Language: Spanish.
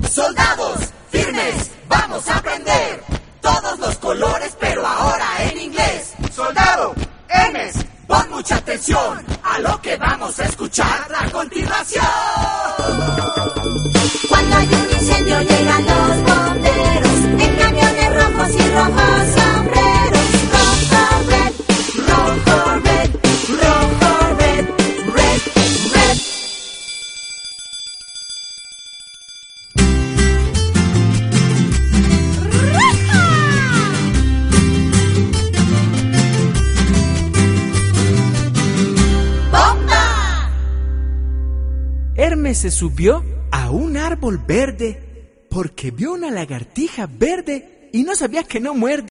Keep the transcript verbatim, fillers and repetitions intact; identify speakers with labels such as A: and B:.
A: Soldados, firmes, vamos a aprender todos los colores, pero ahora en inglés.
B: Soldado, Hermes,
A: pon mucha atención a lo que vamos a escuchar a continuación.
C: Cuando hay un incendio llegan los bomberos en camiones rojos y rojos sombreros. Rojo, red, rojo, red, rojo, red, red, red. ¡Bomba!
D: Hermes se subió a un árbol verde porque vio una lagartija verde y no sabía que no muerde.